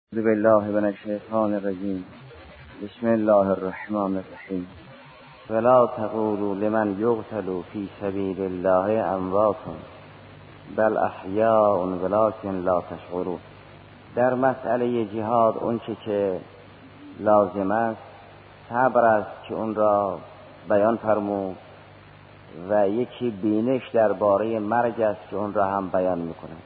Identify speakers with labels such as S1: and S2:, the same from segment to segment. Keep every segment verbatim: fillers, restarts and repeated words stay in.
S1: اعوذ بالله من الشیطان الرجیم. بسم الله الرحمن الرحیم. ولا تقولوا لمن یقتل فی سبیل الله اموات بل احیاء ولکن لا تشعرون. در مسئله جهاد اون چه که لازم است صبر است که اون را بیان فرمود و یکی بینش درباره مرگ است که اون را هم بیان میکنه.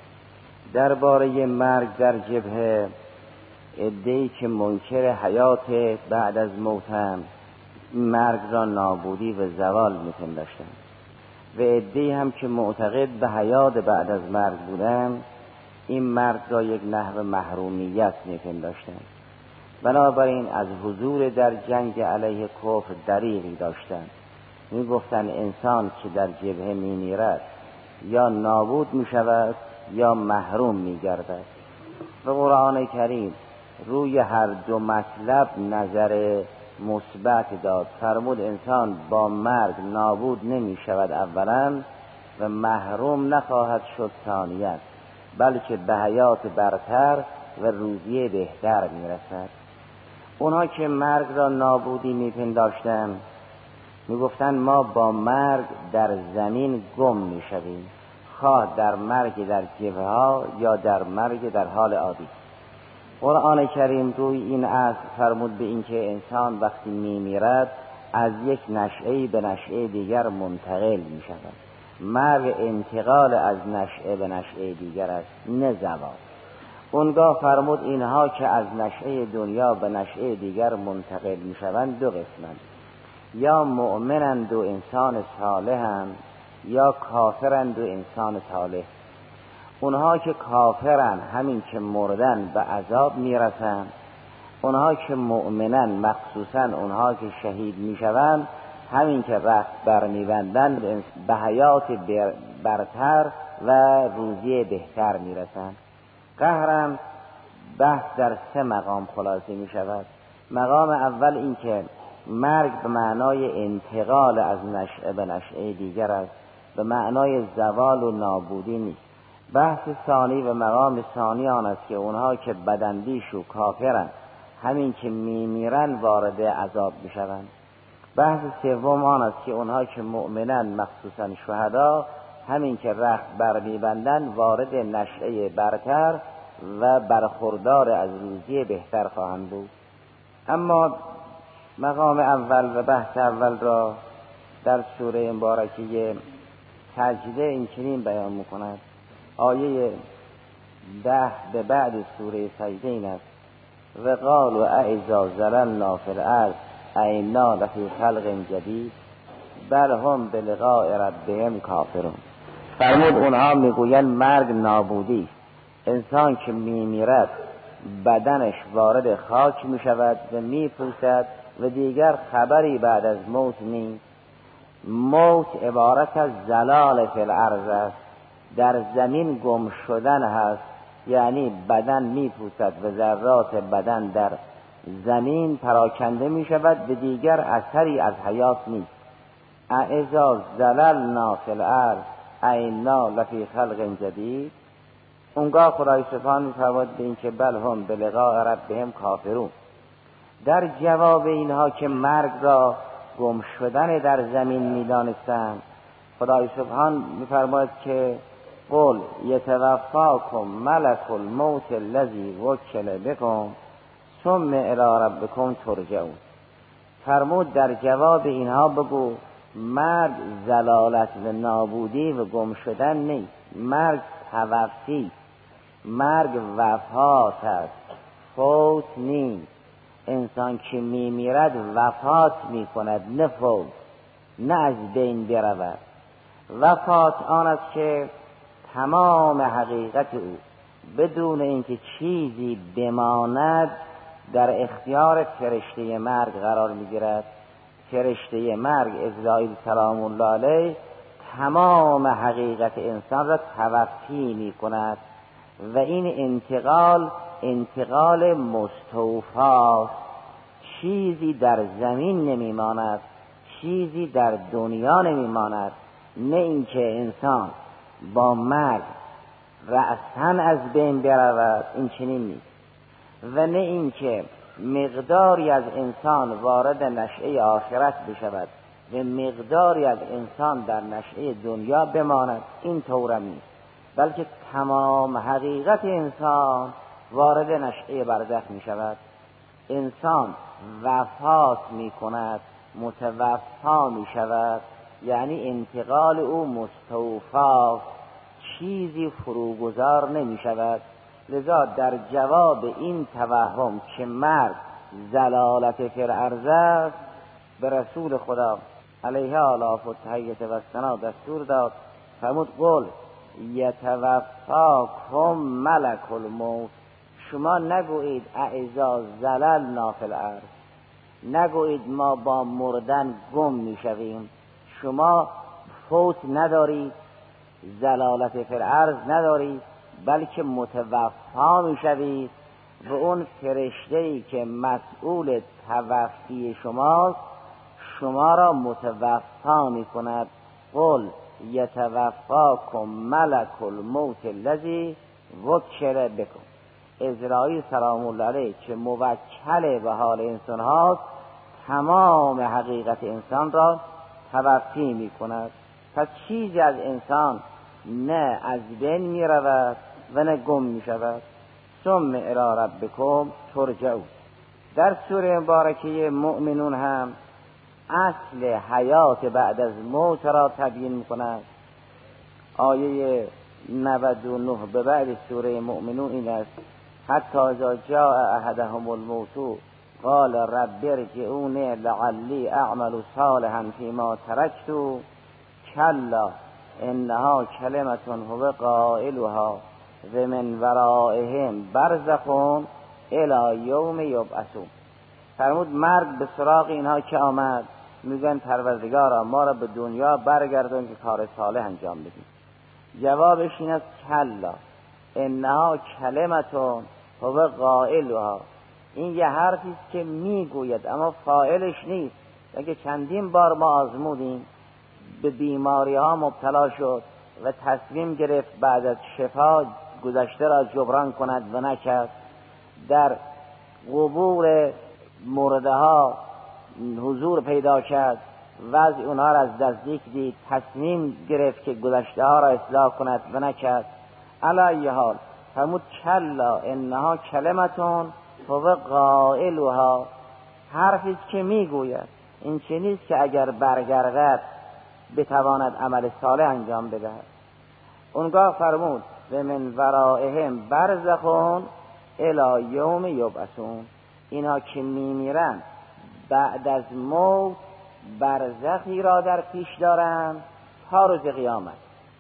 S1: درباره مرگ در جبهه عده‌ای که منکر حیات بعد از موتن مرگ را نابودی و زوال می‌پنداشتند و عده‌ای هم که معتقد به حیات بعد از مرگ بودند این مرگ را یک نحو محرومیت می‌پنداشتند. بنابراین از حضور در جنگ علیه کفر دریغی داشتند. می‌گفتند انسان که در جبهه می‌میرد یا نابود می‌شود یا محروم می‌گردد. و قرآن کریم روی هر دو مطلب نظر مثبت داد. فرمود انسان با مرگ نابود نمی شود اولا و محروم نخواهد شد ثانیاً، بلکه به حیات برتر و روزی بهتر می رسد. اونها که مرگ را نابودی می پنداشتند می گفتند ما با مرگ در زمین گم می شویم، خواه در مرگ در جبهه ها یا در مرگ در حال عادی. قرآن کریم روی این اصل فرمود به این که انسان وقتی میمیرد از یک نشعه به نشعه دیگر منتقل می شود. مرگ انتقال از نشعه به نشعه دیگر است، نه زوال. اونگاه فرمود اینها که از نشعه دنیا به نشعه دیگر منتقل می شوند دو قسمند، یا مؤمنند و انسان صالحند یا کافرند و انسان صالح. اونها که کافرن همین که مردن به عذاب میرسن، اونها که مؤمنن مخصوصا اونها که شهید میشوند همین که رخت برمیبندن به حیات برتر و روزی بهتر میرسن. قهرم بحث در سه مقام خلاصه میشود. مقام اول این که مرگ به معنای انتقال از نشعه به نشعه دیگر است، به معنای زوال و نابودی نیست. بحث ثانی و مقام ثانی آن است که اونها که بداندیش و کافرن همین که میمیرن وارد عذاب میشوند. بحث سوم آن است که اونها که مؤمنن مخصوصا شهدا همین که رخت بر میبندن وارد نشعه برتر و برخوردار از روزی بهتر خواهند بود. اما مقام اول و بحث اول را در سوره مبارکه سجده این چنین بیان میکند. آیه ده به بعد سوره سجده این است: و قالوا اذا ظللنا فی الارض ائنا لفی خلق جدید بل هم بلقاء ربهم کافرون. فرمود اونها میگویند مرگ نابودی، انسان که میمیرد بدنش وارد خاک میشود و میپوسد و دیگر خبری بعد از موت نیست. موت عبارت از زلال فی الارض است، در زمین گم شدن هست، یعنی بدن میپوسد و ذرات بدن در زمین پراکنده میشود و دیگر اثری از حیات نیست. اذا زللنا فی الارض ائنا لفی خلق جدید. اونگاه خدای سبحانه میفرماید به این که بل هم بلقاء ربهم کافرون. در جواب اینها که مرگ را گم شدن در زمین میدانستند خدای سبحان میفرماید که قل یتوفاکم ملک الموت الذی وکل بکم ثم الی ربکم ترجعون. فرمود در جواب اینها بگو مرگ زلالت و نابودی و گم شدن نیست، مرگ توفی، مرگ وفات است، فوت نیست. انسان که میمیرد وفات میکند، نه فوت، نه از بین برود. وفات آن است که تمام حقیقت او بدون اینکه چیزی بماند در اختیار فرشته مرگ قرار میگیرد. فرشته مرگ عزراییل سلام الله علیه تمام حقیقت انسان را توفی میکند و این انتقال انتقال مستوفاست. چیزی در زمین نمیماند، چیزی در دنیا نمیماند. نه اینکه انسان با مرگ رأساً از بین برود، این چنین نیست. و نه اینکه مقداری از انسان وارد نشأه آخرت بشود و مقداری از انسان در نشأه دنیا بماند. این طور نیست، بلکه تمام حقیقت انسان وارد نشأه برزخ می شود. انسان وفات می کند، متوفا می شود، یعنی انتقال او مستوفا، چیزی فروگذار نمی شود. لذا در جواب این توهم که مرگ ضلالت فی الارض است، به رسول خدا علیه آلاف و تحییت و ثنا دستور داد، فرمود قل یتوفاکم ملک الموت. شما نگویید اعزا زللنا فی الارض، نگویید ما با مردن گم می شویم. شما فوت ندارید، زلالت فی الارض ندارید، بلکه متوفا می شوید و اون فرشته‌ای که مسئول توفی شماست شما را متوفا می کند. قل یتوفاکم ملک الموت الذی وکل بکم. عزراییل سلام الله علیه که موکل به حال انسان هاست، تمام حقیقت انسان را توفی می کند. پس چیزی از انسان نه از بین می رود و نه گم می شود. ثم الی ربکم ترجعون. در سوره مبارکه مؤمنون هم اصل حیات بعد از موت را تبیین می کند. آیه نود و نه به بعد سوره مؤمنون این است: حتی اذا جاء احدهم الموت قال رب ارجعون لعلی اعمل صالحا فیما ترکت کلا انها کلمة هو قائلها و من ورائهم برزخ الی یوم یبعثون. فرمود مرگ به سراغ اینها که آمد، میگن پروردگارا ما را به دنیا برگردون که کار صالح انجام بدیم. جوابش این است کلا انها کلمة هو قائلها. این یه حرفی است که میگوید اما فاعلش نیست. اگه چندین بار ما آزمودیم، به بیماری ها مبتلا شد و تصمیم گرفت بعد از شفا گذشته را جبران کند و نکرد. در قبور مرده ها حضور پیدا کرد، وضع اونها را از نزدیک دید، تصمیم گرفت که گذشته ها را اصلاح کند و نکرد. علی حال فرمود کلا انها کلمتون هو قائلها. حرفی که میگوید این چه نیست که اگر برگردد بتواند عمل صالح انجام بدهد. اونگاه فرمود و من ورائهم برزخون الی یوم یبعثون. اینا که میمیرن بعد از موت برزخی را در پیش دارند تا روز قیامت.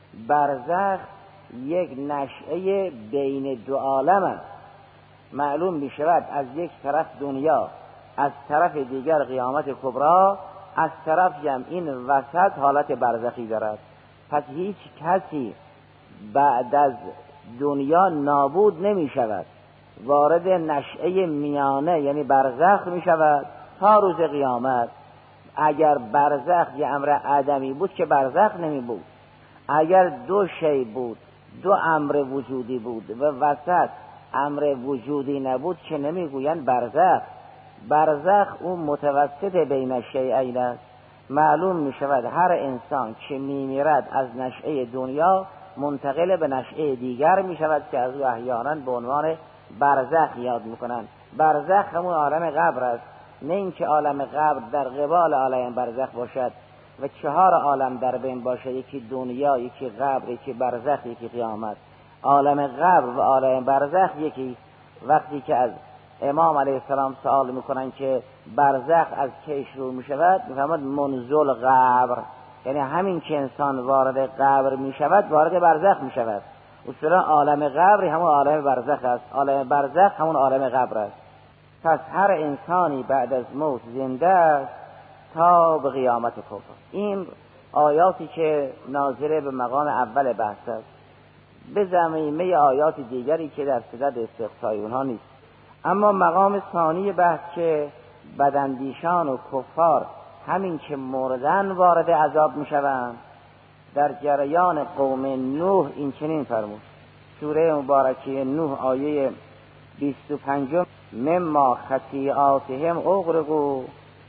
S1: برزخ یک نشأه بین دو عالم است. معلوم می شود از یک طرف دنیا، از طرف دیگر قیامت کبری، از طرف هم این وسط حالت برزخی دارد. پس هیچ کسی بعد از دنیا نابود نمی شود، وارد نشأه میانه یعنی برزخ می شود تا روز قیامت. اگر برزخ یه امر عدمی بود که برزخ نمی بود. اگر دو شی بود، دو امر وجودی بود و وسط امر وجودی نبود که نمیگویند برزخ. برزخ اون متوسط بین شیئین است. معلوم می شود هر انسان که می میرد از نشأه دنیا منتقل به نشأه دیگر می شود که از او احیانا به عنوان برزخ یاد می کنند. برزخ همون عالم قبر است، نه اینکه عالم قبر در قبال عالم برزخ باشد و چهار عالم در بین باشد، یکی دنیا، یکی قبر، یکی برزخ، یکی قیامت. عالم قبر و عالم برزخ یکی. وقتی که از امام علیه السلام سوال میکنن که برزخ از کی شروع میشود، میفهمد منزل قبر، یعنی همین که انسان وارد قبر میشود وارد برزخ میشود. اصولا عالم قبر همون عالم برزخ است، عالم برزخ همون عالم قبر است. پس هر انسانی بعد از موت زنده است تا به قیامت کبری. این آیاتی که ناظره به مقام اول بحث است، به ضمیمه آیات دیگری که در صدد استقصای اونها نیست. اما مقام ثانی بحث که بداندیشان و کفار همین که مردن وارد عذاب می شوند، در جریان قوم نوح این چنین فرمود. سوره مبارکه نوح آیه بیست و پنجم مما خطیئاتهم اغرقوا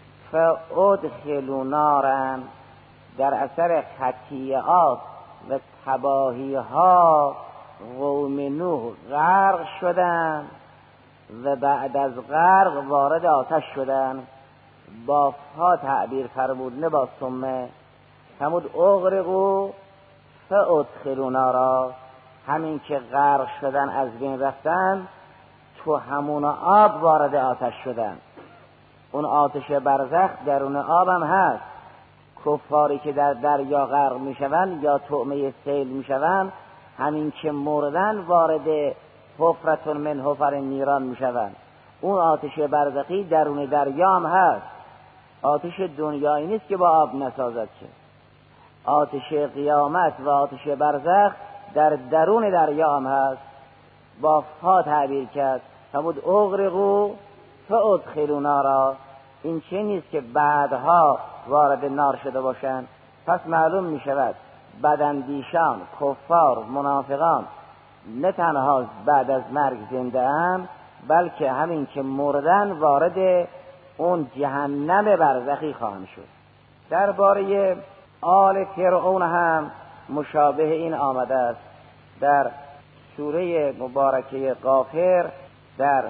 S1: فادخلوا نارا، در اثر خطیئات و تباهی ها قوم نوح غرق شدند و بعد از غرق وارد آتش شدند. با فا تعبیر فرمود نه با ثمه. فرمود اغرقوا فادخلوا نارا، همین که غرق شدن از بین رفتن تو همون آب وارد آتش شدن. اون آتش برزخ درون آب هم هست. کفاری که در دریا غرق میشوند یا طعمه سیل میشوند، همین که مردن وارد حفرة من حفر نیران میشوند. اون آتش برزخی درون دریا هم هست. آتش دنیایی نیست که با آب نسازد که. آتش قیامت و آتش برزخ در درون دریا هم هست. با فا تعبیر کرد. فرمود اغرقوا فادخلوا نارا. این چه نیست که بعدها وارد نار شده باشند. پس معلوم می شود بداندیشان، کفار، منافقان نه تنها بعد از مرگ زنده اند، بلکه همین که مردن وارد اون جهنم برزخی خواهند شد. درباره آل فرعون هم مشابه این آمده است. در سوره مبارکه غافر در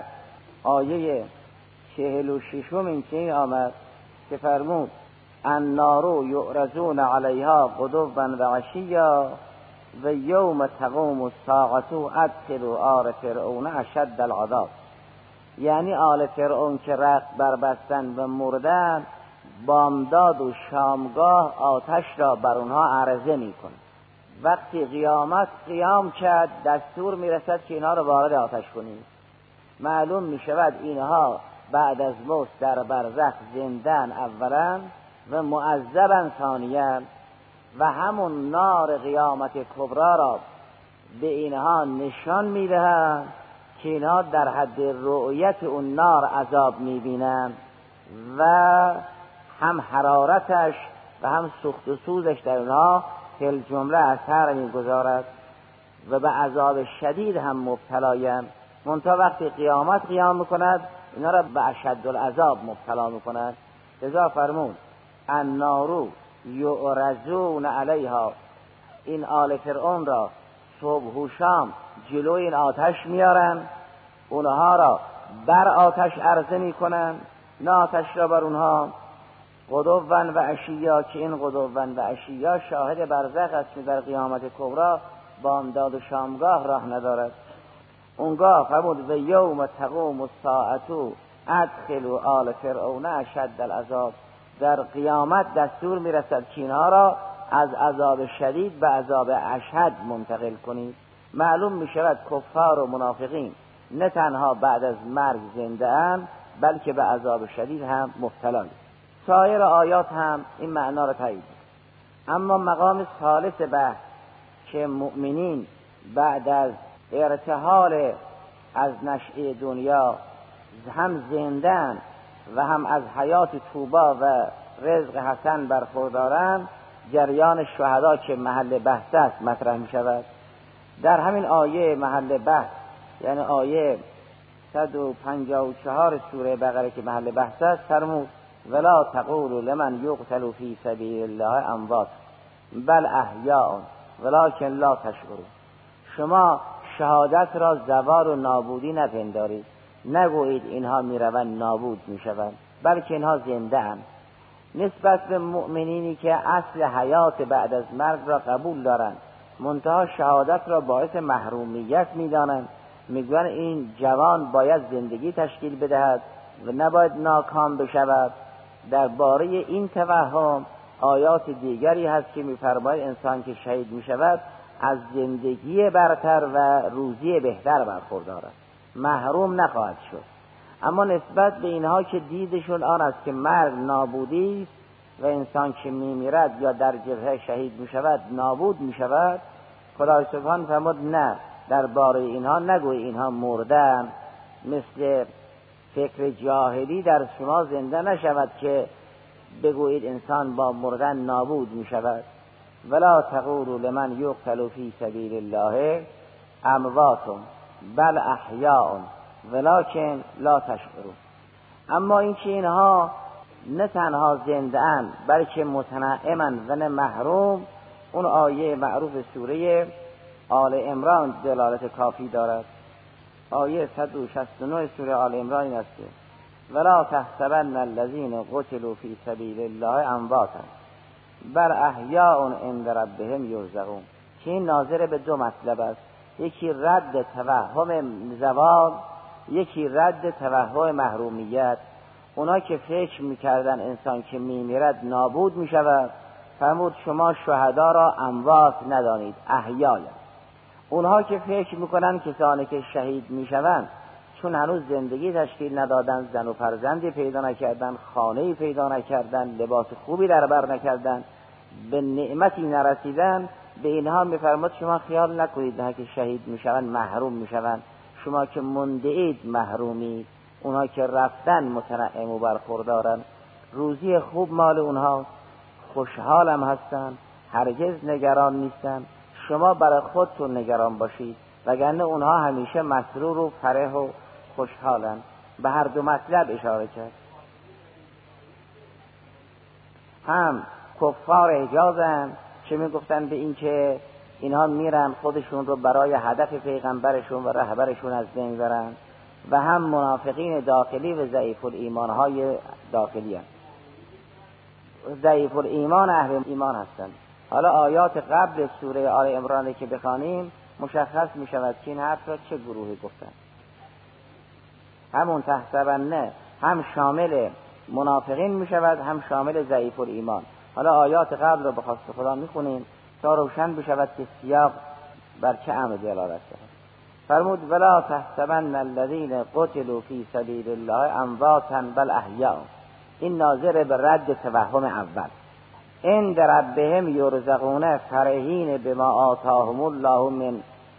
S1: آیه چهل و ششم این چنین آمد که فرمود النار یعرضون علیها غدوا و عشیا و یوم تقوم الساعة ادخلوا آل فرعون اشد العذاب. یعنی آل فرعون که رخت بربستن و مردن، بامداد و شامگاه آتش را بر اونها عرضه می کند. وقتی قیامت قیام کرد دستور می رسد که اینها را وارد آتش کنید. معلوم می شود اینها بعد از موت در برزخ زندن اولا و معذبن ثانیا، و همون نار قیامت کبرا را به اینها نشان می دهند که اینها در حد رؤیت اون نار عذاب می بینند و هم حرارتش و هم سوخت و سوزش در اونها فی جمله اثر می گذارد و به عذاب شدید هم مبتلایند. منتها وقتی قیامت قیام میکند اینا را به اشد العذاب مبتلا میکند. لذا فرمود النار یعرضون علیها، این آل فرعون را صبح و شام جلوی این آتش میارن، اونها را بر آتش عرضه میکنن، نه آتش را بر اونها. غدوا و عشیا، که این غدوا و عشیا شاهد برزخ است که در قیامت کبرا بامداد و شامگاه راه ندارد. اونگاه فرمود و یوم تقوم الساعة ادخلوا آل فرعون اشد العذاب. در قیامت دستور میرسد که اینها را از عذاب شدید به عذاب اشد منتقل کنید. معلوم میشود کفار و منافقین نه تنها بعد از مرگ زنده اند، بلکه به عذاب شدید هم مبتلا. سایر آیات هم این معنا را تایید. اما مقام ثالث بحث که مؤمنین بعد از ارتحال از نشأه دنیا هم زندن و هم از حیات طوبا و رزق حسن برخوردارند، جریان شهدا که محل بحث است مطرح می شود. در همین آیه محل بحث، یعنی آیه صد و پنجاه و چهار سوره بقره که محل بحث است، فرمود ولا تقولوا لمن یقتل فی سبیل الله اموات بل احیاء ولکن لا تشعرون. شما شهادت را زوال و نابودی نپندارید، نگویید اینها میروند نابود میشوند، بلکه اینها زنده اند. نسبت به مؤمنینی که اصل حیات بعد از مرگ را قبول دارند، منتها شهادت را باعث محرومیت میدانند، میگویند این جوان باید زندگی تشکیل بدهد و نباید ناکام بشود. درباره این توهم آیات دیگری هست که میفرماید انسان که شهید میشود از زندگی برتر و روزی بهتر برخوردار است، محروم نخواهد شد. اما نسبت به اینها که دیدشون آن است که مرگ نابودی است و انسان که میمیرد یا در جبهه شهید میشود نابود میشود، خدای سبحان فرمود نه، درباره اینها نگوی اینها مردن، مثل فکر جاهلی در شما زنده نشود که بگویید انسان با مردن نابود میشود. ولا تقولوا لمن یقتل فی سبیل الله اموات بل احیاء ولکن لا تشعرون. اما اینکه اینها نه تنها زنده اند بلکه متنعمند و نه محروم، اون آیه معروف سوره آل عمران دلالت کافی دارد. آیه صد و شصت و نه سوره آل عمران این است که ولا تحسبن الذین قتلوا فی سبیل الله امواتا بل احیاء عند ربهم یرزقون، که این ناظر به دو مطلب است، یکی رد توهم زوال، یکی رد توهم محرومیت. اونا که فکر میکردن انسان که میمیرد نابود میشود، فرمود شما شهدا را اموات ندانید، احیای. اونها که فکر میکنن کسانی که شهید میشوند چون هنوز زندگی تشکیل ندادن، زن و فرزندی پیدا نکردن، خانه‌ای پیدا نکردن، لباس خوبی در بر نکردن، به نعمتی نرسیدن، به اینها میفرماد شما خیال نکنید نه که شهید میشوند محروم میشوند، شما که مونده اید محرومید. اونها که رفتن متنعم و برخوردارن، روزی خوب مال اونها، خوشحالم هستن، هرگز نگران نیستن. شما برای خودتون نگران باشید، وگرنه اونها همیشه مسرور و فرح و خوشحالن. به هر دو مطلب اشاره کرد. هم کفار حجازن که میگفتن به این که اینها میرن خودشون رو برای هدف پیغمبرشون و رهبرشون از بین برن، و هم منافقین داخلی و ضعیف الایمان های داخلی هستند. ضعیف الایمان اهل ایمان هستند. حالا آیات قبل سوره آل عمران که بخوانیم مشخص می شود که این حرف را چه گروهی گفتند. همون تحسبنه هم شامل منافقین می شود، هم شامل ضعیف الایمان. حالا آیات قبل را به خواست خدا می خونیم تا روشن بشود که سیاق بر چه امر دلالت دارد. فرمود ولا تحسبن الذین قتلوا فی سبیل الله امواتا بل احیاء. این ناظر به رد توهم اول. عند ربهم یرزقون فرحین بما آتاهم الله من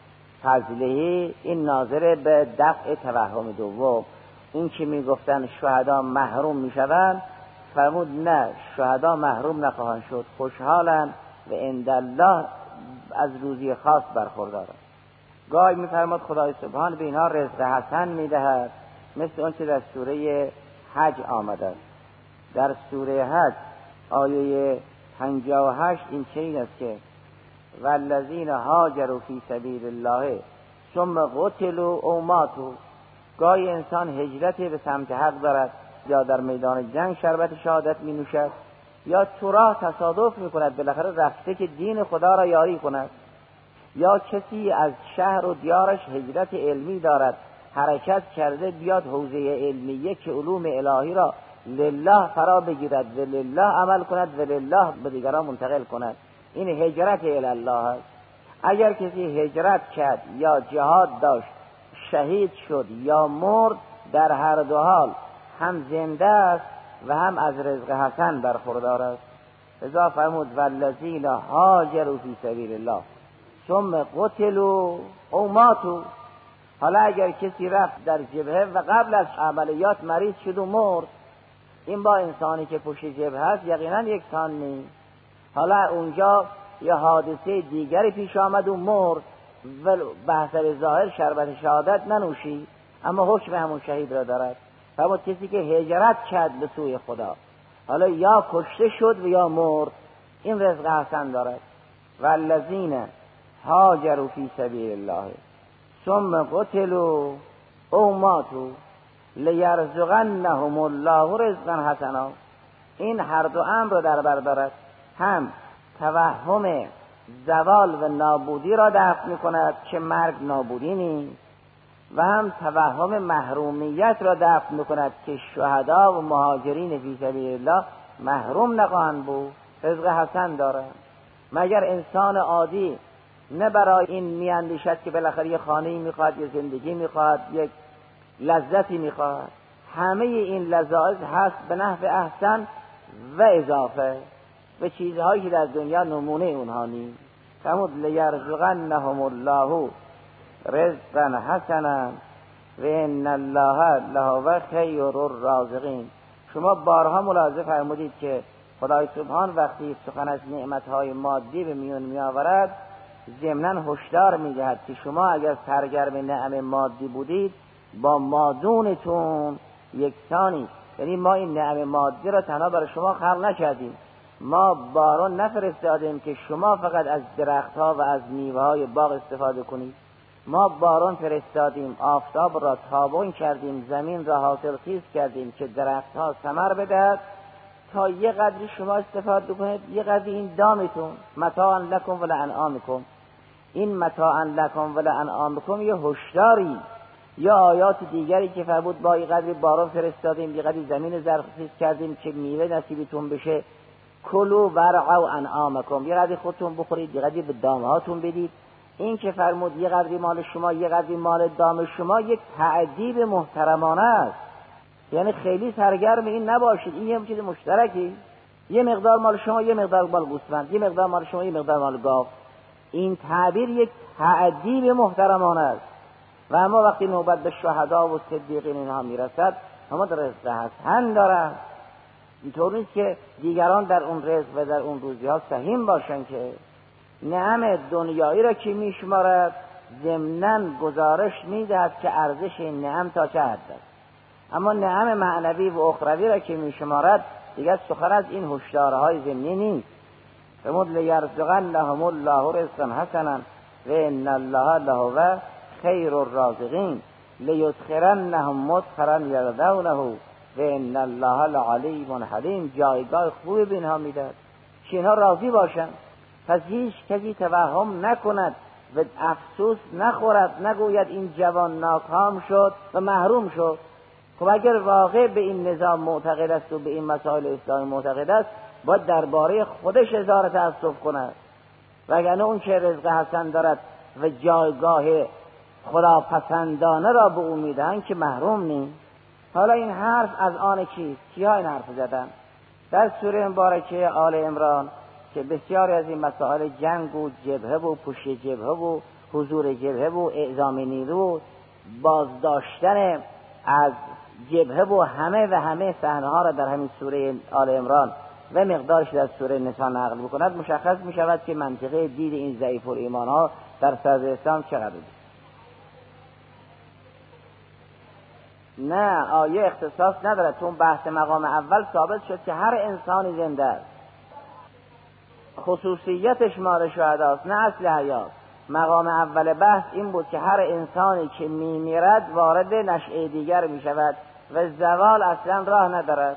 S1: فضله. این ناظر به دفع توهم دوم. این که می گفتن شهدا محروم می شوند، فرمود نه، شهدا محروم نخواهند شد، خوشحالند و عند الله از روزی خاص برخوردارند. گاهی می‌فرماد خدای سبحان به اینها رزق حسن می‌دهد، مثل اون که در سوره حج آمده است. در سوره حج آیه پنجاه و هشت این چنین است که والذین هاجروا فی سبیل الله ثم قتلوا او ماتوا. گاهی انسان هجرت به سمت حق دارد، یا در میدان جنگ شربت شهادت می نوشد، یا تو راه تصادف می کند بالاخره رفته که دین خدا را یاری کند، یا کسی از شهر و دیارش هجرت علمی دارد، حرکت کرده بیاد حوزه علمیه که علوم الهی را لله فرا بگیرد و لله عمل کند و لله به دیگران منتقل کند. این هجرت الی الله است. اگر کسی هجرت کرد یا جهاد داشت، شهید شد یا مرد، در هر دو حال هم زنده است و هم از رزق حسن برخوردار است. لذا فرمود والذین هاجروا فی سبیل الله ثم قتلوا او ماتوا. حالا اگر کسی رفت در جبهه و قبل از عملیات مریض شد و مرد، این با انسانی که پشت جبهه است یقینا یکسان نیست. حالا اونجا یه حادثه دیگری پیش آمد و مرد و بحثر ظاهر شربت شهادت ننوشی، اما حکم همون شهید را دارد. فرمود کسی که هجرت کرد به سوی خدا، حالا یا کشته شد و یا مرد، این رزق حسن دارد. والذین هاجروا فی سبیل الله ثم قتلوا او ماتوا لیرزقنهم الله رزقا حسنا. این هر دو امر را در بر دارد، هم توهم زوال و نابودی را دفع می کند که مرگ نابودی نیست، و هم توهم محرومیت را دفع می کند که شهدا و مهاجرین فی سبیل الله محروم نخواهند بود، رزق حسن دارد. مگر انسان عادی نه برای این میاندیشد که بالاخره یه خانه‌ای میخواد، یه زندگی میخواد، یک لذتی میخواد؟ همه این لذایز هست به نحو احسن و اضافه به چیزهایی که در دنیا نمونه اونها نیست. فرمود لیرزقنهم الله رزقا حسنا و ان الله لهو خیر الرازقین. شما بارها ملاحظه فرمودید که خدای سبحان وقتی سخن از نعمتهای مادی به میون می آورد، ضمناً هشدار می دهد که شما اگر سرگرم نعم مادی بودید،
S2: با مادونتون یکسانی. یعنی ما این نعم مادی را تنها برای شما خلق نکردیم، ما باران نفرستادیم که شما فقط از درختها و از میوه‌های باغ استفاده کنید. ما باران فرستادیم، آفتاب را تابان کردیم، زمین را حاصلخیز کردیم که درختها ثمر بدهد تا یه قدری شما استفاده کنید، یه قدری این دامتون. متاعا لکم و لانعامکم. این متاعا لکم و لانعامکم یه هشداری یا آیات دیگری که فرمود با این قدری باران فرستادیم، یه قدری زمین زرخیز کردیم که میوه نصیبتون بشه. کلوا ورعوا انعامکم، یه قدری خودتون بخورید، یه قدری به دامه هاتون بدید. این که فرمود یه قدری مال شما، یه قدری مال دام شما، یک تعدیب محترمانه است. یعنی خیلی سرگرم این نباشید، این یه چیز مشترکی، یه مقدار مال شما، یه مقدار مال گوسفند، یه مقدار مال شما، یه مقدار مال گاو. این تعبیر یک تعدیب محترمانه است. و اما وقتی نوبت به شهدا و صدیقین اینها میرسد، همه در رزق حسن دارن. اینطور نیست که دیگران در اون رزق و در اون روزی ها سهیم باشن که نعم دنیایی را که میشمارد ضمناً گزارش میدهد که ارزش این نعم تا چه حد است. اما نعم معنوی و اخروی را که میشمارد دیگر سخن از این هشدارهای ضمنی نیست. فرمود لیرزقنهم الله رزقا حسنا و ان الله لهو خیر الرازقین لیدخلنهم مدخلا یرضونه و ان الله لعلیم حلیم. جایگاه خوبی به اینها میدهد که اینها راضی باشند. پس هیچ کسی توهم نکند و افسوس نخورد، نگوید این جوان ناکام شد و محروم شد. خب اگر واقع به این نظام معتقد است و به این مسائل اسلامی معتقد است، باید درباره خودش اظهار تأسف کند. وگرنه اون که رزق حسن دارد و جایگاه خداپسندانه را به او میدهند که محروم نیست. حالا این حرف از آن کیست؟ کیا این حرف زدن؟ در سوره مبارکه آل عمران که بسیاری از این مسائل جنگ و جبهه و پشت جبهه و حضور جبهه و اعزام نیرو، بازداشتن از جبهه و همه و همه صحنه ها را در همین سوره آل عمران و مقدارش در سوره نساء نقل بکند، مشخص می شود که منطقه دید این ضعیف الایمان ها در صدر اسلام چقدر است. نه، آیه اختصاص ندارد. تو بحث مقام اول ثابت شد که هر انسانی زنده است، خصوصیتش مال شهداست نه اصل حیات. مقام اول بحث این بود که هر انسانی که میمیرد وارد نشأه دیگر می شود و زوال اصلا راه ندارد.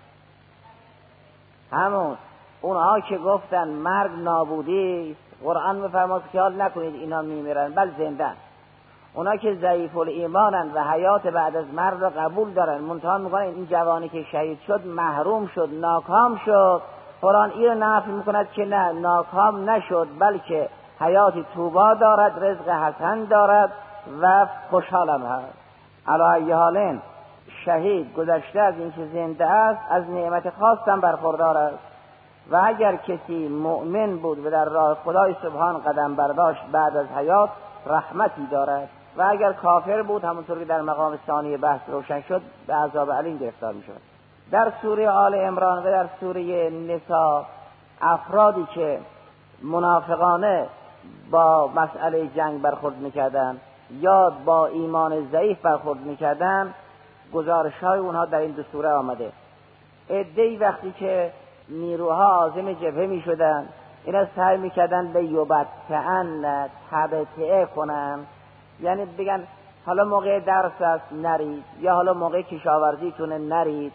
S2: همون اونها که گفتن مرگ نابودی است، قرآن میفرماید که حال نکنید اینا میمیرن، بل زنده. اونا که ضعیف الایمانن و حیات بعد از مرگ را قبول دارن، منتها میگن این جوانی که شهید شد محروم شد، ناکام شد، قرآن این رو نفی میکند که نه، ناکام نشد، بلکه حیات توبا دارد، رزق حسن دارد و خوشحالم هست. علی ای حالین شهید گذشته از این که زنده است از نعمت خاصم برخوردار است. و اگر کسی مؤمن بود و در راه خدای سبحان قدم برداشت بعد از حیات، رحمتی دارد. و اگر کافر بود، همونطور که در مقام ثانی بحث روشن شد، به عذاب علیم گرفتار می شود. در سوره آل عمران و در سوره نساء افرادی که منافقانه با مسئله جنگ برخورد میکردن یا با ایمان ضعیف برخورد میکردن، گزارش های اونها در این دو سوره آمده. عده‌ای وقتی که نیروها عازم جبهه میشدن، اینا سعی میکردن لیبطئن، تبطئه کنن، یعنی بگن حالا موقع درس است نرید، یا حالا موقع کشاورزیتونه نرید.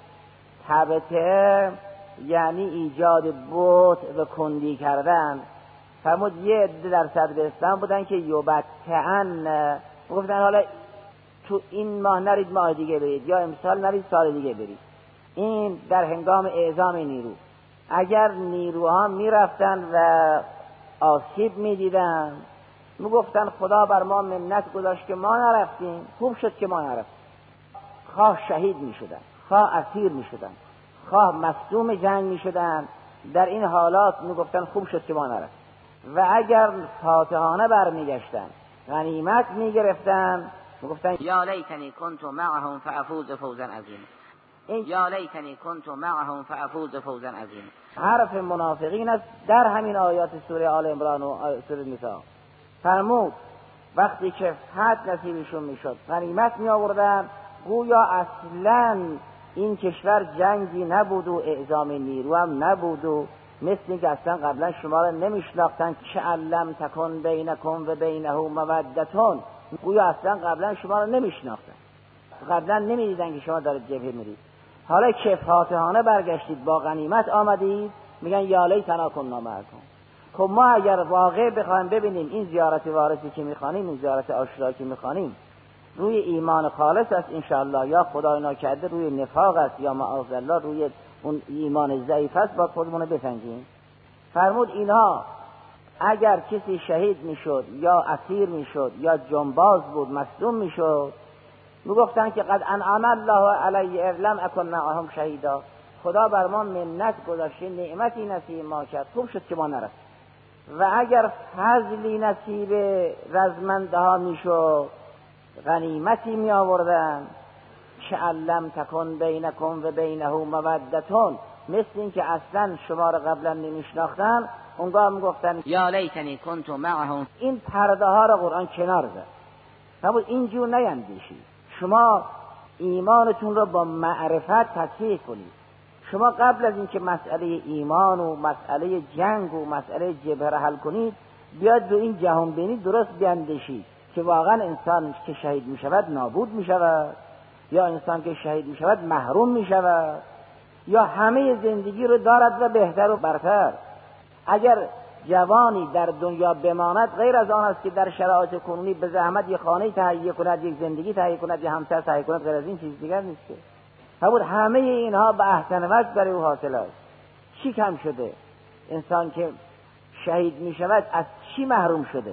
S2: تبطئه یعنی ایجاد بوت و کندی کردن. فرمود یه عده در صدر اسلام بودن که یبطئن، گفتن حالا تو این ماه نرید، ماه دیگه برید، یا امسال نرید، سال دیگه برید. این در هنگام اعزام نیرو. اگر نیروها میرفتن و آسیب میدیدن، میگفتن خدا بر ما منت گذاشت که ما نرفتیم، خوب شد که ما نرفتیم. خواه شهید میشدن، خواه اسیر میشدن، خواه مصدوم جنگ میشدن، در این حالات میگفتن خوب شد که ما نرفتیم. و اگر فاتحانه برمیگشتن، غنیمت میگرفتن، میگفتن یا لیتنی کنت معهم فافوز فوزا عظیما. این یا لیتنی کنت معهم فافوز فوزا عظیما حرف منافقین است در همین آیات سوره آل عمران و سوره نساء. فرمود وقتی که فتح نصیبشون میشد، غنیمت می آوردن، گویا اصلا این کشور جنگی نبود و اعزام نیرو هم نبود و مثل اینکه اصلا قبلا شما را نمیشناختن که علم تکن بینکم و بینه مودتون، گویا اصلا قبلا شما را نمیشناختن، قبلا نمیدیدن که شما دارید جبهه میرید. حالا که فاتحانه برگشتید با غنیمت آمدید، میگن یا لیتنا کنا معکم. خب ما اگر واقع بخوایم ببینیم این زیارت وارثی که میخوانیم، این زیارت عاشورا که میخوانیم روی ایمان خالص است انشاءالله، یا خدای ناکرده روی نفاق است، یا معاذ الله روی اون ایمان ضعیف است، با خودمون بسنجیم. فرمود اینها اگر کسی شهید میشد یا اسیر میشد یا جنباز بود مصدوم میشد، میگفتن که قد انعم الله علی اذ لم اکن معهم شهیدا، خدا بر ما منت گذاشته، نعمتی نصیب ما کرد، خوب شد که ما نرفتیم. و اگر فضلی نصیب رزمنده ها میشد، غنیمتی می آوردن، که علم تکن بینکم و بینه مودتون، مثل این که اصلا شما را قبلا نمیشناختن، اونگاه میگفتن یا لیتنی کنت معهم. این پرده ها را قرآن کنار زد، فرمود اینجور نیندیشید، شما ایمانتون را با معرفت تصحیح کنید. شما قبل از اینکه مسئله ایمان و مسئله جنگ و مسئله جبهه را حل کنید، بیاد به این جهان بینی درست بیندیشید که واقعا انسان که شهید می شود نابود می شود، یا انسان که شهید می شود محروم می شود، یا همه زندگی رو دارد و بهتر و برتر. اگر جوانی در دنیا بماند غیر از آن است که در شرایط کنونی به زحمت یک خانه تهیه کند، یک زندگی تهیه کند، یک همسر تهیه کند، غیر از این چیز دیگر نیست. فرمود همه اینها به احسن وجه برای او حاصل است. چی کم شده؟ انسان که شهید می شود از چی محروم شده؟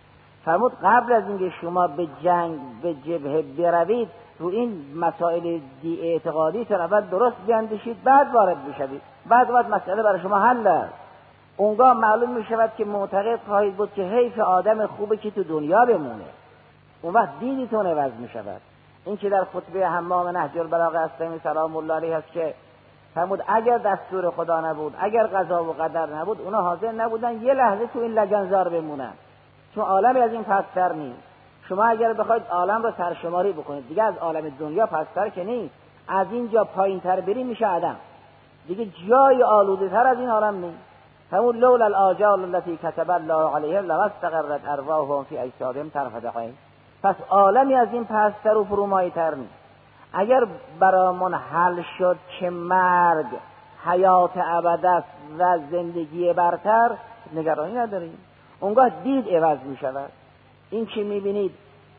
S2: فرمود قبل از اینکه شما به جنگ به جبهه بروید، رو این مسائل دی اعتقادی تا اول درست بیاندیشید، بعد وارد بشوید، بعد وقت مسئله برای شما حل است. اونگاه معلوم می شود که معتقد خواهید بود که حیف آدم خوبه که تو دنیا بمونه. اون وقت دیدیتون عوض می شود. این که در خطبه حمام نهج البلاغه است سلام الله علیه است که فرمود اگر دستور خدا نبود، اگر قضا و قدر نبود، اونا حاضر نبودن یه لحظه تو این لگنزار بمونن، چون عالمی از این پستر نیست. شما اگر بخواید عالم رو سرشماری بکنید، دیگه از عالم دنیا پستر که نیست، از اینجا پایین تر بری میشه عدم، دیگه جای آلوده تر از این عالم نیست. فرمود لولا الاجال التي كتب الله عليهم لما استقرت ارواحهم في اجسادهم طرفة عين. پس عالمی از این پستر و فرومایه تر نیست. اگر برامون حل شد که مرگ حیات ابد است و زندگی برتر، نگرانی نداریم. اونگاه دید عوض می شود. این که می بینید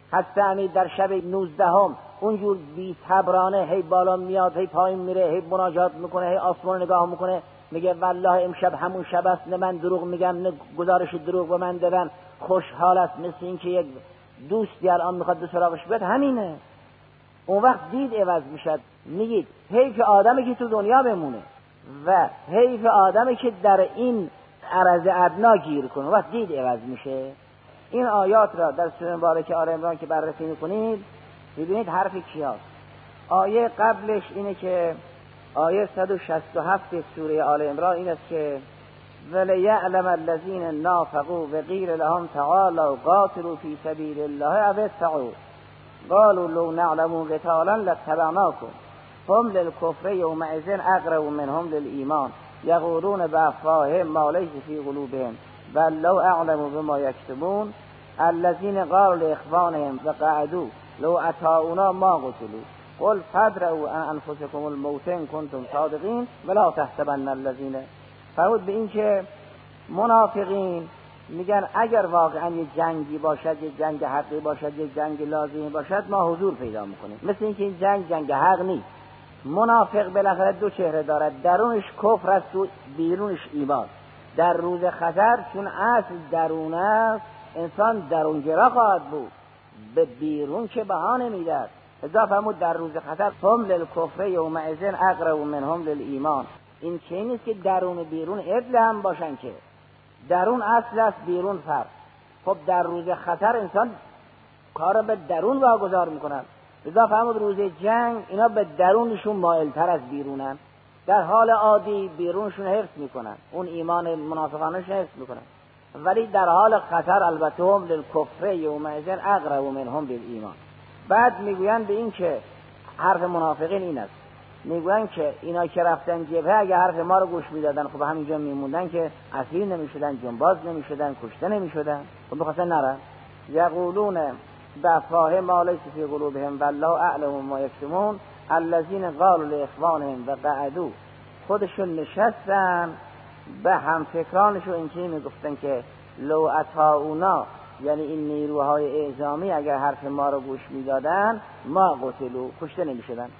S2: حتی در شب نوزدهم اونجور بی صبرانه هی بالا میاد، هی پایین میره، هی مناجات میکنه، هی آسمان نگاه میکنه، میگه والله امشب همون شب است، نه من دروغ میگم نه گزارش دروغ به من دادن، خوشحال است، مثل این که یک دوستی الان میخواد به سراغش بیاد، همینه. اون وقت دید عوض میشد. میگید حیف آدمی که تو دنیا بمونه و حیف آدمی که در این عرض ادنا گیر کنه، اون وقت دید عوض میشه. این آیات را در سوره مبارکه آل عمران که بررسی میکنید ببینید حرف کیاست. آیه قبلش اینه که آیه صد و شصت و هفت سوره آل عمران این است که وَلِيَعْلَمَ الَّذِينَ نَافَقُوا وَقِيلَ لَهُمْ تَعَالَوْا قَاتِلُوا فِي سَبِيلِ اللَّهِ أَوِ ادْفَعُوا قَالُوا لَوْ نَعْلَمُ قِتَالًا لَاتَّبَعْنَاكُمْ هُمْ لِلْكُفْرِ يَوْمَئِذٍ أَقْرَبُ مِنْهُمْ لِلْإِيمَانِ يَقُولُونَ بِأَفْوَاهِهِمْ مَا لَيْسَ فِي قُلُوبِهِمْ بَلْ لَوْ أَعْلَمُوا بِمَا يَكْتُمُونَ الَّذِينَ قَالُوا لِإِخْوَانِهِمْ وَقَعَدُوا لَوْ أَطَاعُونَا مَا قُتِلُوا قل فادرؤوا عن انفسكم الموت ان کنتم صادقین ولا تحسبن الذين. فرمود به این که منافقین میگن اگر واقعا یه جنگی باشد، یه جنگ حقی باشد، یه جنگ لازمی باشد، ما حضور پیدا میکنیم. مثل این که این جنگ جنگ حق نیست. منافق بالاخره دو چهره دارد، درونش کفر است و بیرونش ایمان. در روز خطر چون اصل درون است، انسان درونگرا خواهد بود، به بیرون که بها نمیدهد. ازا فرمود در روز خطر هم للکفر یومئذ اقرب منهم للایمان. این چه نیست که درون و بیرون عدل هم باشن، که درون اصل است بیرون فرق. خب در روز خطر انسان کار به درون واگذار میکنن. ازا فرمود روز جنگ اینا به درونشون مائل تر از بیرونن. در حال عادی بیرونشون حفظ میکنن، اون ایمان منافقانش حفظ میکنن. ولی در حال خطر البته هم للکفر یومئذ اقرب منهم بالایمان. بعد میگویند به این که حرف منافقین این است، میگویند که اینا که رفتن جبهه اگه حرف ما رو گوش میدادن خب همینجا میموندن که اسیر نمیشدن، جنباز نمیشدن، کشته نمیشدن، خب میخواستن نرن. یقولون بافواه ما لیس فی قلوبهم والله اعلم ما یکتمون الذین قالوا لاخوانهم و قعدوا، خودشون نشستن به هم فکرانشون اینجوری میگفتن که لو اطاعونا، یعنی این نیروهای اعزامی اگر حرف ما رو گوش میدادن ما قتلوا، کشته نمیشدن.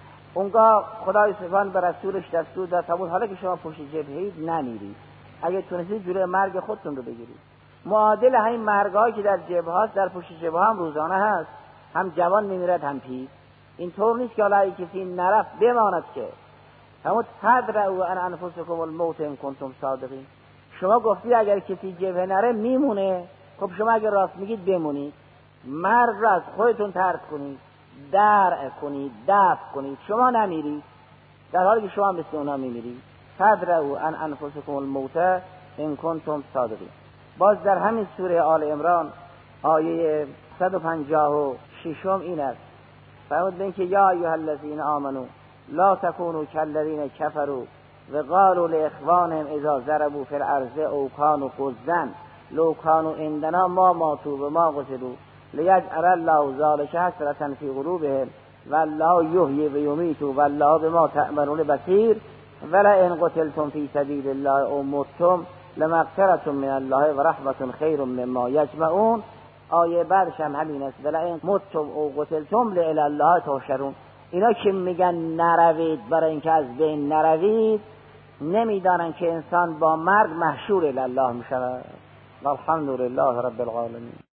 S2: اونگاه خدای سبحان به رسولش دستور داد تا بود حالا که شما پشت جبهه‌اید نمیرید، اگه تونستید جلوی مرگ خودتون رو بگیرید. معادل همین مرگ‌هایی که در جبهه هست در پشت جبهه هم روزانه هست، هم جوان میمیرد هم پیر. این طور نیست که حالا کسی نرفت بماند که همون تدرعوا عن انفسکم الموت ان کنتم صادقین. شما گفتی اگر کسی جبهه نره میمونه، خب شما اگر راست میگید بمونید، مرگ را از خودتون طرد کنید، درع کنید، دفع کنید، شما نمیرید در حالی که شما مثل اونا میمیرید. تدرعوا عن انفسکم الموت ان کنتم صادقین. باز در همین سوره آل عمران آیه صد و پنجاه و شش این است، فرمود بین که یا ایها الذین آمنو لا تکونوا کالذین کفروا و قالوا لاخوانهم اذا ضربوا فی الارض او کانوا غزا لو کانوا عندنا ما ماتوا و ما قتلوا لیجعل الله ذلک حسرة فی قلوبهم والله یحیی و یمیت والله بما تعملون بصیر ولئن قتلتم فی سبیل الله او متم لمغفرة من الله و رحمة خیر مما یجمعون. آیه بعدش هم همین است، ولئن متم او قتلتم لإلی الله تحشرون. اینا که میگن نروید برای اینکه از بین نروید، نمیدانن که انسان با مرگ محشور الی الله میشود. والحمد لله رب العالمین.